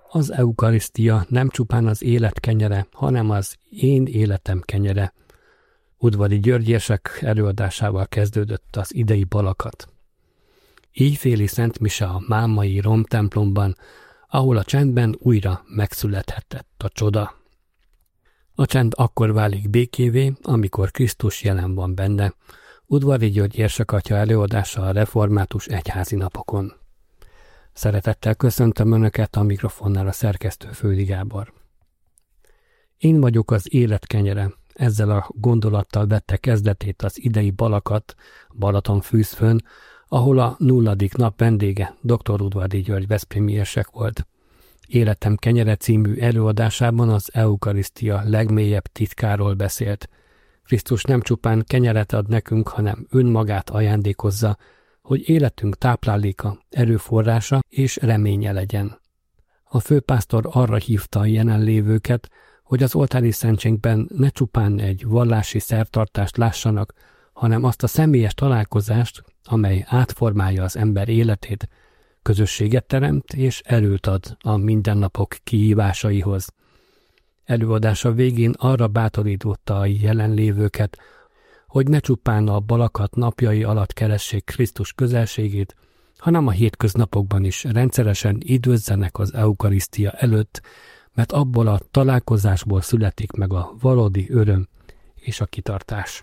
Az eukarisztia nem csupán az élet kenyere, hanem az én életem kenyere. Udvari György érsek előadásával kezdődött az idei balakat. Éjféli szentmise a mámai romtemplomban, ahol a csendben újra megszülethetett a csoda. A csend akkor válik békévé, amikor Krisztus jelen van benne. Udvari György érsekatya előadása a református egyházi napokon. Szeretettel köszöntöm Önöket, a mikrofonnál a szerkesztő Földi Gábor. Én vagyok az élet kenyere. Ezzel a gondolattal vette kezdetét az idei balakat Balatonfűzfön, ahol a 0. nap vendége dr. Udvari György veszprémi érsek volt. Életem kenyere című előadásában az eukarisztia legmélyebb titkáról beszélt. Krisztus nem csupán kenyeret ad nekünk, hanem önmagát ajándékozza, hogy életünk tápláléka, erőforrása és reménye legyen. A főpásztor arra hívta a jelenlévőket, hogy az oltári szentségben ne csupán egy vallási szertartást lássanak, hanem azt a személyes találkozást, amely átformálja az ember életét, közösséget teremt és erőt ad a mindennapok kihívásaihoz. Előadása végén arra bátorította a jelenlévőket, hogy ne csupán a balakat napjai alatt keressék Krisztus közelségét, hanem a hétköznapokban is rendszeresen időzzenek az eukarisztia előtt, mert abból a találkozásból születik meg a valódi öröm és a kitartás.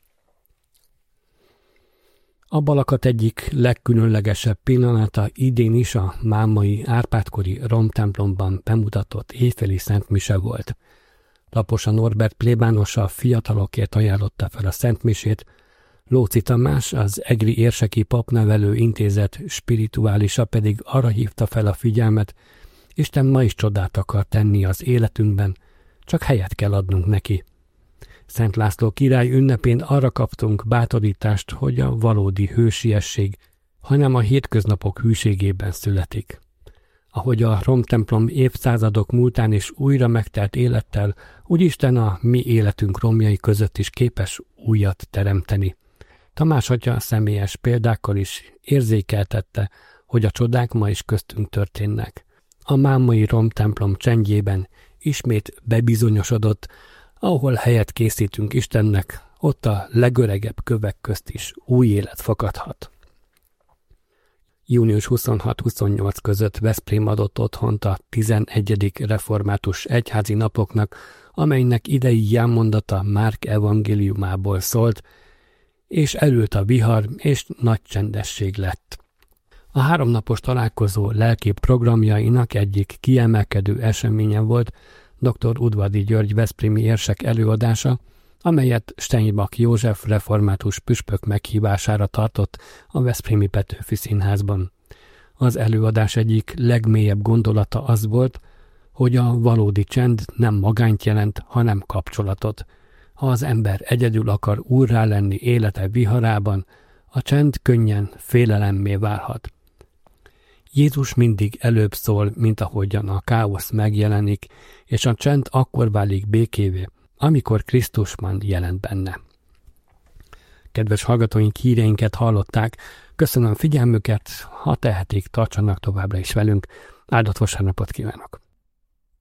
A balakat egyik legkülönlegesebb pillanata idén is a mámai Árpád-kori romtemplomban bemutatott éjféli szentmise volt. Laposa Norbert plébános a fiatalokért ajánlotta fel a szentmisét, Lóczy Tamás, az Egri Érseki Papnevelő Intézet spirituálisa pedig arra hívta fel a figyelmet, Isten ma is csodát akar tenni az életünkben, csak helyet kell adnunk neki. Szent László király ünnepén arra kaptunk bátorítást, hogy a valódi hősiesség, hanem a hétköznapok hűségében születik. Ahogy a romtemplom évszázadok múltán is újra megtelt élettel, úgy Isten a mi életünk romjai között is képes újat teremteni. Tamás atya személyes példákkal is érzékeltette, hogy a csodák ma is köztünk történnek. A mámai romtemplom csendjében ismét bebizonyosodott, ahol helyet készítünk Istennek, ott a legöregebb kövek közt is új élet fakadhat. Június 26-28 között Veszprém adott otthont a 11. református egyházi napoknak, amelynek idei jelmondata Márk evangéliumából szólt, és elült a vihar, és nagy csendesség lett. A 3 napos találkozó lelki programjainak egyik kiemelkedő eseménye volt dr. Udvari György veszprémi érsek előadása, amelyet Steinbach József református püspök meghívására tartott a Veszprémi Petőfi Színházban. Az előadás egyik legmélyebb gondolata az volt, hogy a valódi csend nem magányt jelent, hanem kapcsolatot. Ha az ember egyedül akar úrrá lenni élete viharában, a csend könnyen félelemmé válhat. Jézus mindig előbb szól, mint ahogyan a káosz megjelenik, és a csend akkor válik békévé, amikor Krisztusban jelent benne. Kedves hallgatóink, híreinket hallották, köszönöm figyelmüket, ha tehetik, tartsanak továbbra is velünk, áldott vasárnapot kívánok!